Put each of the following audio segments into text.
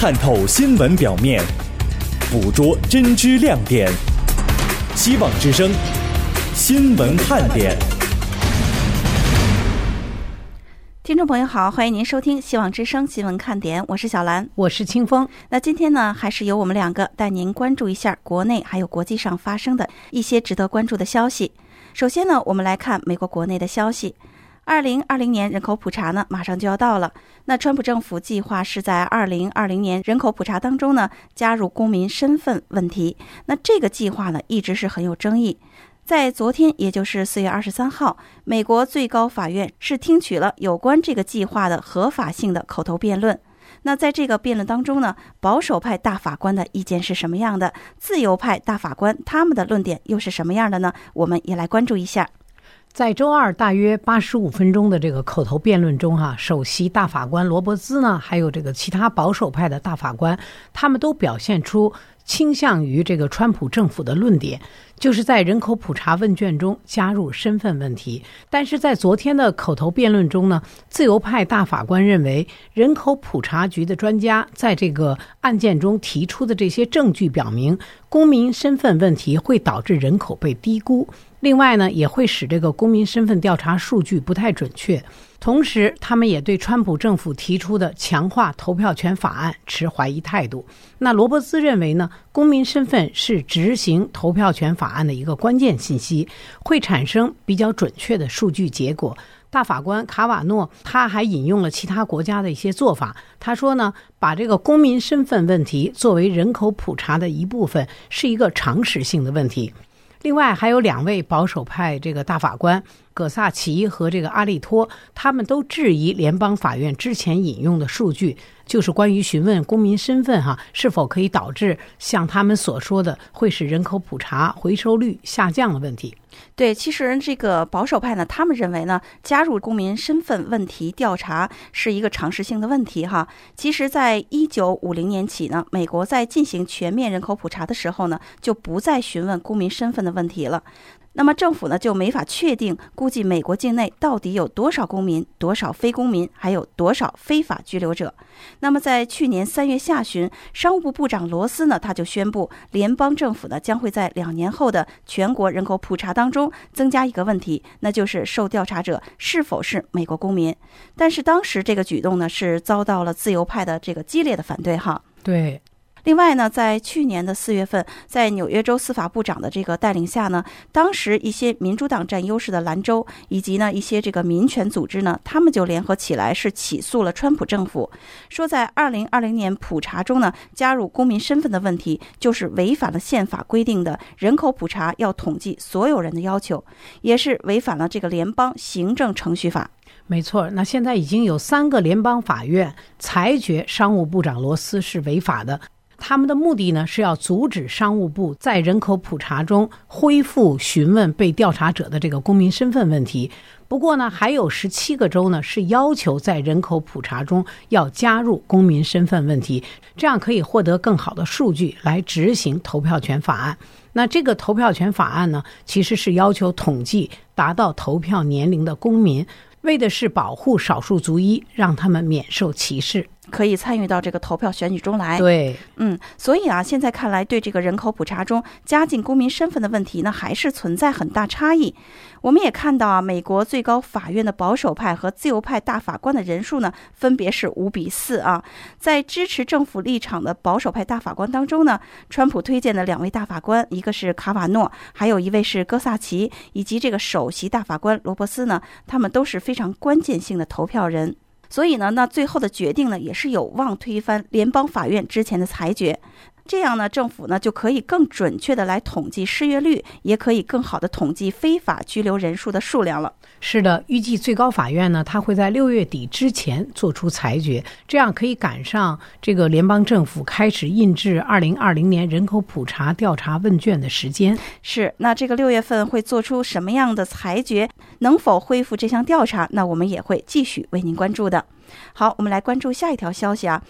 探透新闻表面，捕捉真知亮点。希望之声新闻看点。 听众朋友好，欢迎您收听希望之声新闻看点，我是小兰， 我是清风。 那今天呢，还是由我们两个带您关注一下国内还有国际上发生的一些值得关注的消息。首先呢，我们来看美国国内的消息。2020年人口普查呢，马上就要到了。那川普政府计划是在2020年人口普查当中呢，加入公民身份问题。那这个计划呢，一直是很有争议。在昨天，也就是4月23号，美国最高法院是听取了有关这个计划的合法性的口头辩论。那在这个辩论当中呢，保守派大法官的意见是什么样的？自由派大法官他们的论点又是什么样的呢？我们也来关注一下。 在周二大约85分钟的这个口头辩论中首席大法官罗伯兹呢，还有这个其他保守派的大法官，他们都表现出倾向于这个川普政府的论点，就是在人口普查问卷中加入身份问题。但是在昨天的口头辩论中呢，自由派大法官认为人口普查局的专家在这个案件中提出的这些证据表明，公民身份问题会导致人口被低估，另外呢，也会使这个公民身份调查数据不太准确。同时他们也对川普政府提出的强化投票权法案持怀疑态度。那罗伯兹认为呢，公民身份是执行投票权法案的一个关键信息，会产生比较准确的数据结果。大法官卡瓦诺他还引用了其他国家的一些做法，他说呢，把这个公民身份问题作为人口普查的一部分是一个常识性的问题。另外还有2位保守派这个大法官葛萨奇和这个阿利托，他们都质疑联邦法院之前引用的数据，就是关于询问公民身份是否可以导致像他们所说的会使人口普查回收率下降的问题。 对，其实这个保守派呢，他们认为呢，加入公民身份问题调查是一个常识性的问题其实在1950年起呢，美国在进行全面人口普查的时候呢，就不再询问公民身份的问题了。那么政府呢，就没法确定估计美国境内到底有多少公民，多少非公民，还有多少非法居留者。那么在去年3月下旬，商务部部长罗斯呢，他就宣布联邦政府呢将会在2年后的全国人口普查当中增加一个问题，那就是受调查者是否是美国公民。但是当时这个举动呢，是遭到了自由派的这个激烈的反对对。 另外呢，在去年的4月份，在纽约州司法部长的这个带领下呢，当时一些民主党占优势的兰州以及呢一些这个民权组织呢，他们就联合起来是起诉了川普政府，说在2020年普查中呢，加入公民身份的问题就是违反了宪法规定的人口普查要统计所有人的要求，也是违反了这个联邦行政程序法。 没错，那现在已经有3个联邦法院裁决商务部长罗斯是违法的。他们的目的呢，是要阻止商务部在人口普查中恢复询问被调查者的这个公民身份问题。不过呢，还有17个州呢是要求在人口普查中要加入公民身份问题，这样可以获得更好的数据来执行投票权法案。那这个投票权法案呢，其实是要求统计达到投票年龄的公民，为的是保护少数族裔，让他们免受歧视， 可以参与到这个投票选举中来。 对， 所以现在看来对这个人口普查中加进公民身份的问题呢，还是存在很大差异。我们也看到美国最高法院的保守派和自由派大法官的人数呢，分别是5比4在支持政府立场的保守派大法官当中呢，川普推荐的2位大法官，一个是卡瓦诺，还有一位是戈萨奇，以及这个首席大法官罗伯斯呢，他们都是非常关键性的投票人。所以呢，那最后的决定呢，也是有望推翻联邦法院之前的裁决。这样呢，政府呢就可以更准确的来统计失业率，也可以更好的统计非法居留人数的数量了。 是的，预计最高法院呢，它会在6月底之前做出裁决，这样可以赶上这个联邦政府开始印制2020年人口普查调查问卷的时间。 是，那这个6月份会做出什么样的裁决，能否恢复这项调查，那我们也会继续为您关注的。好，我们来关注下一条消息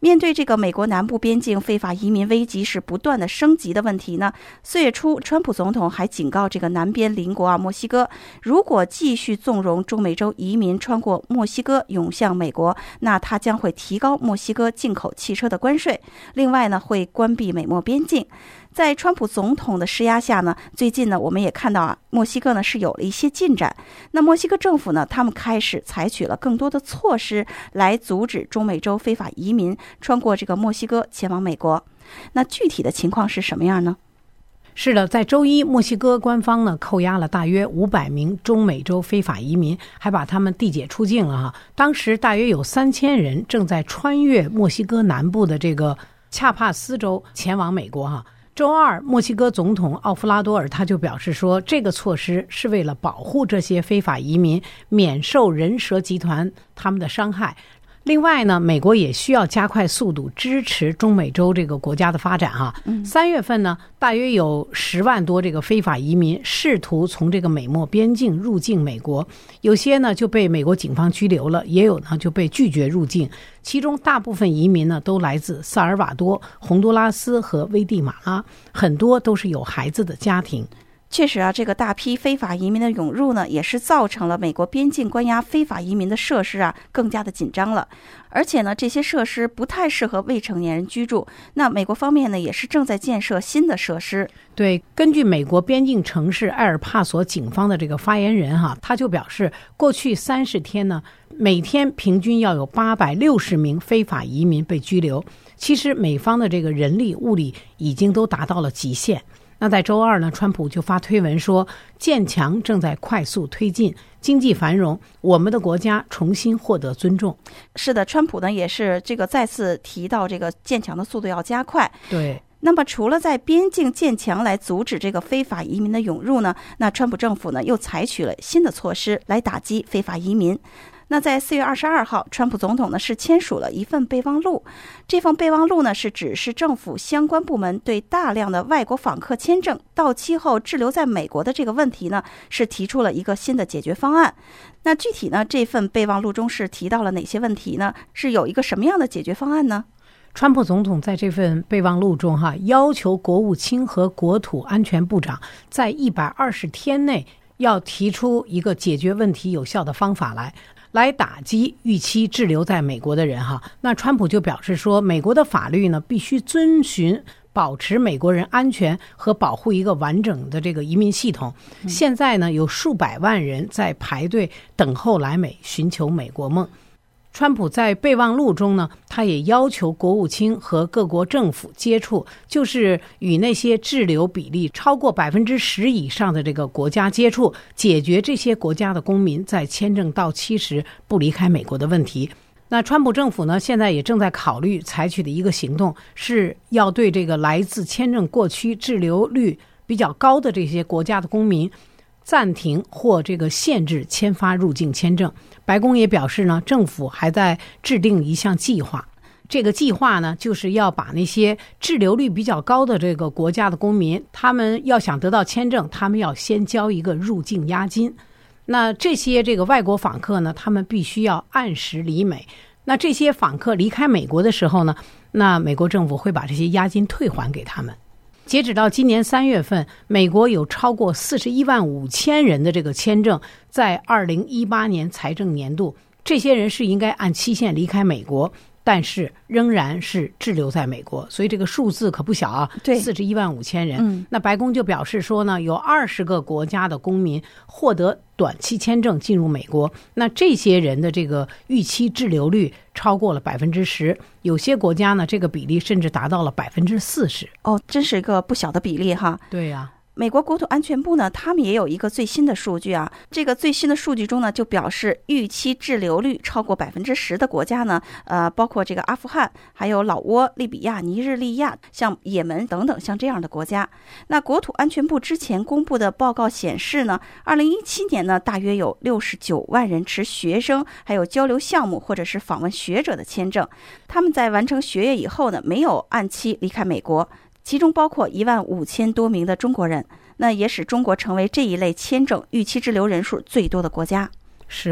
面对这个美国南部边境非法移民危机是不断的升级的问题呢，4月初，川普总统还警告这个南边邻国墨西哥，如果继续纵容中美洲移民穿过墨西哥涌向美国，那他将会提高墨西哥进口汽车的关税，另外呢会关闭美墨边境。在川普总统的施压下呢，最近呢我们也看到墨西哥呢是有了一些进展。那墨西哥政府呢，他们开始采取了更多的措施来阻止中美洲非法移民穿过这个墨西哥前往美国。那具体的情况是什么样呢？ 是的，在周一，墨西哥官方呢扣押了大约500名中美洲非法移民，还把他们递解出境了哈。当时大约有3000人正在穿越墨西哥南部的这个恰帕斯州前往美国哈。周二，墨西哥总统奥夫拉多尔他就表示说，这个措施是为了保护这些非法移民免受人蛇集团他们的伤害。另外呢，美国也需要加快速度支持中美洲这个国家的发展哈。3月份呢，大约有10万多这个非法移民试图从这个美墨边境入境美国，有些呢就被美国警方拘留了，也有呢就被拒绝入境。其中大部分移民呢都来自萨尔瓦多、洪都拉斯和危地马拉，很多都是有孩子的家庭。 确实啊，这个大批非法移民的涌入呢，也是造成了美国边境关押非法移民的设施啊更加的紧张了。而且呢，这些设施不太适合未成年人居住。那美国方面呢，也是正在建设新的设施。 对，根据美国边境城市埃尔帕索警方的这个发言人哈，他就表示，过去30天呢，每天平均要有860名非法移民被拘留。其实美方的这个人力物力已经都达到了极限。那在周二呢，川普就发推文说，建强正在快速推进，经济繁荣，我们的国家重新获得尊重。 是的，川普呢也是这个再次提到这个建强的速度要加快。 对。 那么除了在边境建墙来阻止这个非法移民的涌入呢，那川普政府呢又采取了新的措施来打击非法移民。那在4月22号，川普总统呢是签署了一份备忘录。这份备忘录呢是指示政府相关部门对大量的外国访客签证到期后滞留在美国的这个问题呢，是提出了一个新的解决方案。那具体呢，这份备忘录中是提到了哪些问题呢？是有一个什么样的解决方案呢？ 川普总统在这份备忘录中要求国务卿和国土安全部长在120天内要提出一个解决问题有效的方法来打击逾期滞留在美国的人那川普就表示说，美国的法律呢必须遵循保持美国人安全和保护一个完整的这个移民系统。现在呢有数百万人在排队等候来美，寻求美国梦。川普在备忘录中呢，他也要求国务卿和各国政府接触，就是与那些滞留比例超过10%以上的这个国家接触，解决这些国家的公民在签证到期时不离开美国的问题。那川普政府呢，现在也正在考虑采取的一个行动，是要对这个来自签证过期、滞留率比较高的这些国家的公民暂停或这个限制签发入境签证。白宫也表示呢，政府还在制定一项计划，这个计划呢，就是要把那些滞留率比较高的这个国家的公民，他们要想得到签证，他们要先交一个入境押金。那这些这个外国访客呢，他们必须要按时离美。那这些访客离开美国的时候呢，那美国政府会把这些押金退还给他们。截止到今年3月份，美国有超过41万5千人的这个签证在2018年财政年度，这些人是应该按期限离开美国，但是仍然是滞留在美国，所以这个数字可不小啊， 对 ，41万5千人。那白宫就表示说呢，有20个国家的公民获得短期签证进入美国，那这些人的这个预期滞留率超过了10%，有些国家呢，这个比例甚至达到了40%。 哦，真是一个不小的比例哈。 对呀。 美国国土安全部呢，他们也有一个最新的数据啊。这个最新的数据中呢，就表示预期滞留率超过10%的国家呢，包括这个阿富汗、还有老挝、利比亚、尼日利亚、像也门等等像这样的国家。那国土安全部之前公布的报告显示呢，2017年呢，大约有69万人持学生、还有交流项目或者是访问学者的签证，他们在完成学业以后呢，没有按期离开美国。其中包括15000多名的中国人，那也使中国成为这一类签证预期滞留人数最多的国家。 是啊，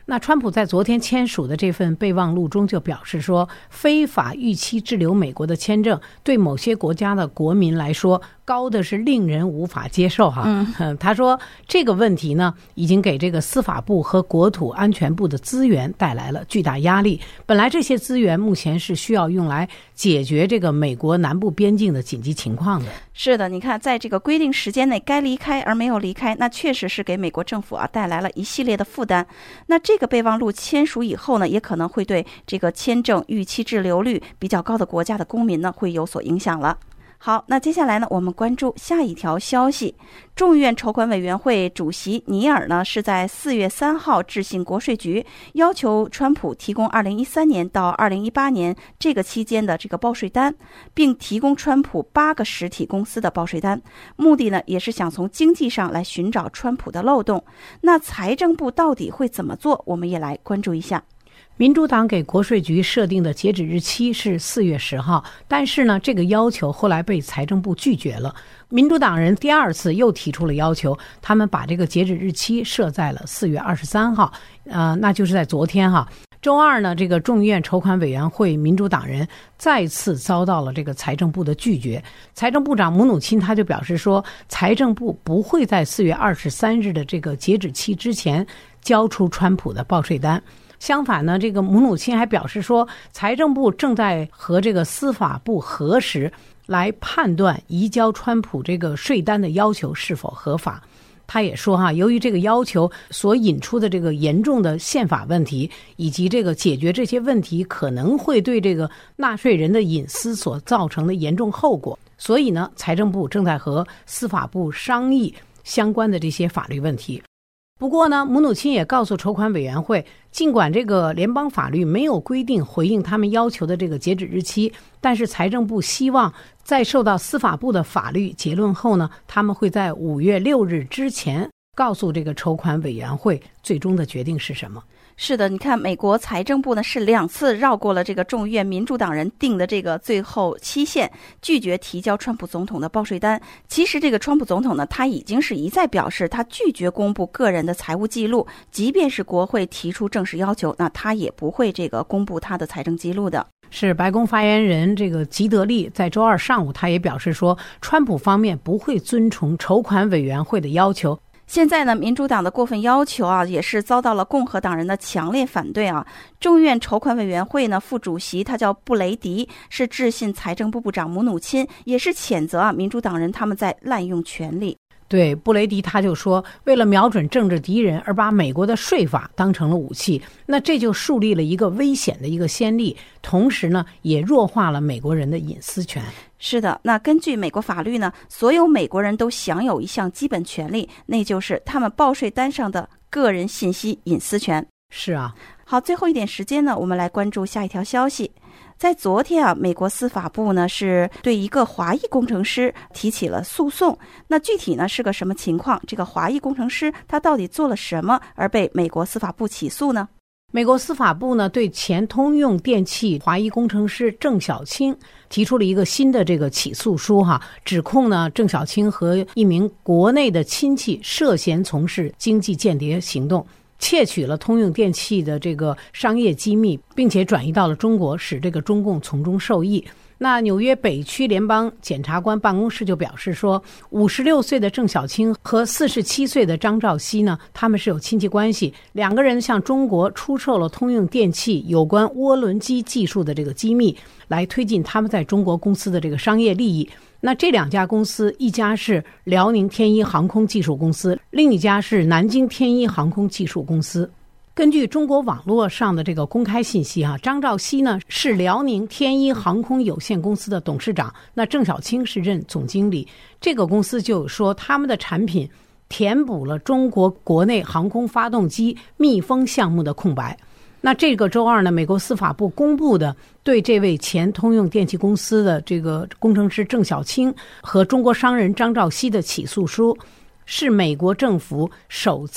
那川普在昨天签署的这份备忘录中就表示说，非法逾期滞留美国的签证对某些国家的国民来说高的是令人无法接受他说这个问题呢，已经给这个司法部和国土安全部的资源带来了巨大压力。本来这些资源目前是需要用来解决这个美国南部边境的紧急情况的。 是的，你看在这个规定时间内该离开而没有离开，那确实是给美国政府带来了一系列的负担。那这个备忘录签署以后呢，也可能会对这个签证逾期滞留率比较高的国家的公民呢会有所影响了。好，那接下来呢，我们关注下一条消息。众议院筹款委员会主席尼尔呢，是在4月3号致信国税局，要求川普提供2013年到2018年这个期间的这个报税单，并提供川普8个实体公司的报税单。目的呢，也是想从经济上来寻找川普的漏洞。那财政部到底会怎么做？我们也来关注一下。 民主党给国税局设定的截止日期是4月10号，但是呢，这个要求后来被财政部拒绝了。民主党人第二次又提出了要求，他们把这个截止日期设在了4月23号，那就是在昨天周二呢，这个众议院筹款委员会民主党人再次遭到了这个财政部的拒绝。财政部长姆努钦他就表示说，财政部不会在4月23日的这个截止期之前交出川普的报税单。相反呢，这个姆努钦还表示说，财政部正在和这个司法部核实，来判断移交川普这个税单的要求是否合法。他也说由于这个要求所引出的这个严重的宪法问题，以及这个解决这些问题可能会对这个纳税人的隐私所造成的严重后果，所以呢，财政部正在和司法部商议相关的这些法律问题。不过呢，姆努钦也告诉筹款委员会，尽管这个联邦法律没有规定回应他们要求的这个截止日期，但是财政部希望在受到司法部的法律结论后呢，他们会在5月6日之前告诉这个筹款委员会最终的决定是什么。 是的，你看美国财政部呢是2次绕过了这个众议院民主党人定的这个最后期限，拒绝提交川普总统的报税单。其实这个川普总统呢，他已经是一再表示他拒绝公布个人的财务记录，即便是国会提出正式要求，那他也不会这个公布他的财政记录的。 是白宫发言人这个吉德利在周二上午他也表示说，川普方面不会遵从筹款委员会的要求。 现在呢，民主党的过分要求也是遭到了共和党人的强烈反对众议院筹款委员会呢，副主席他叫布雷迪，是致信财政部部长姆努钦，也是谴责民主党人他们在滥用权力。 对，布雷迪他就说，为了瞄准政治敌人而把美国的税法当成了武器，那这就树立了一个危险的一个先例，同时呢，也弱化了美国人的隐私权。 是的，那根据美国法律呢，所有美国人都享有一项基本权利，那就是他们报税单上的个人信息隐私权。 是啊。 好，最后一点时间呢，我们来关注下一条消息。在昨天美国司法部呢是对一个华裔工程师提起了诉讼。那具体呢是个什么情况？这个华裔工程师他到底做了什么而被美国司法部起诉呢？ 美国司法部呢对前通用电气华裔工程师郑小青提出了一个新的这个起诉书指控呢郑小青和一名国内的亲戚涉嫌从事经济间谍行动，窃取了通用电气的这个商业机密，并且转移到了中国，使这个中共从中受益。那纽约北区联邦检察官办公室就表示说，56岁的郑小青和47岁的张兆熙呢，他们是有亲戚关系，两个人向中国出售了通用电气有关涡轮机技术的这个机密，来推进他们在中国公司的这个商业利益。那这两家公司，一家是辽宁天一航空技术公司，另一家是南京天一航空技术公司。根据中国网络上的这个公开信息张兆熙呢是辽宁天一航空有限公司的董事长，那郑小青是任总经理。这个公司就说他们的产品填补了中国国内航空发动机密封项目的空白。那这个周二呢，美国司法部公布的对这位前通用电气公司的这个工程师郑小青和中国商人张兆熙的起诉书，是美国政府首次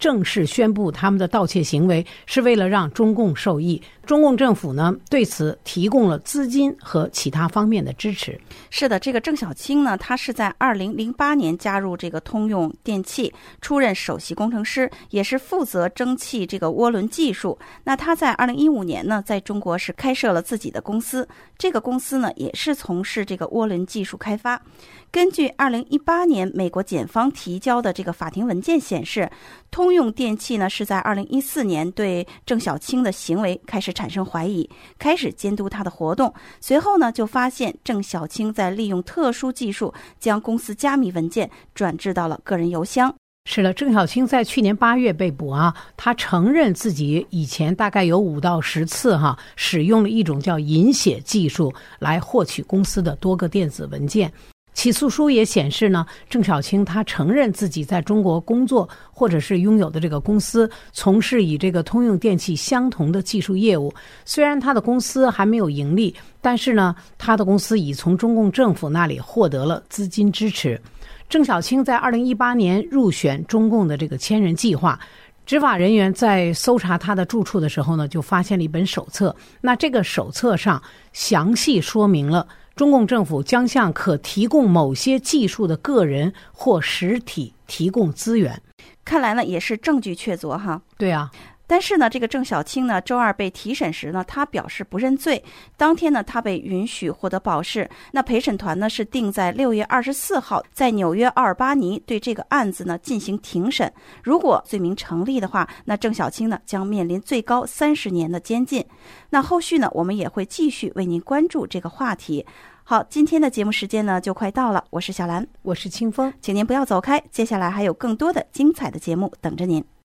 正式宣布他们的盗窃行为是为了让中共受益。中共政府呢对此提供了资金和其他方面的支持。 是的，这个郑小青呢，他是在2008年加入这个通用电气，出任首席工程师，也是负责蒸汽这个涡轮技术。那他在2015年呢，在中国是开设了自己的公司，这个公司呢也是从事这个涡轮技术开发。根据2018年美国检方提交的这个法庭文件显示，通用电气呢是在2014年对郑小青的行为开始产生怀疑，开始监督他的活动。随后呢，就发现郑小青在利用特殊技术将公司加密文件转至到了个人邮箱。 是的，郑小青在去年8月被捕啊，他承认自己以前大概有5到10次使用了一种叫隐写技术来获取公司的多个电子文件。起诉书也显示呢，郑小青他承认自己在中国工作或者是拥有的这个公司从事以这个通用电气相同的技术业务。虽然他的公司还没有盈利，但是呢，他的公司已从中共政府那里获得了资金支持。郑小青在2018年入选中共的这个千人计划。执法人员在搜查他的住处的时候呢，就发现了一本手册。那这个手册上详细说明了中共政府将向可提供某些技术的个人或实体提供资源。 看来呢，也是证据确凿哈。 对啊。 但是呢，这个郑小青呢，周二被提审时呢，他表示不认罪。当天呢，他被允许获得保释。那陪审团呢是定在6月24号在纽约奥尔巴尼对这个案子呢进行庭审。如果罪名成立的话，那郑小青呢将面临最高30年的监禁。那后续呢，我们也会继续为您关注这个话题。好，今天的节目时间呢就快到了，我是小兰， 我是清风， 请您不要走开，接下来还有更多的精彩的节目等着您。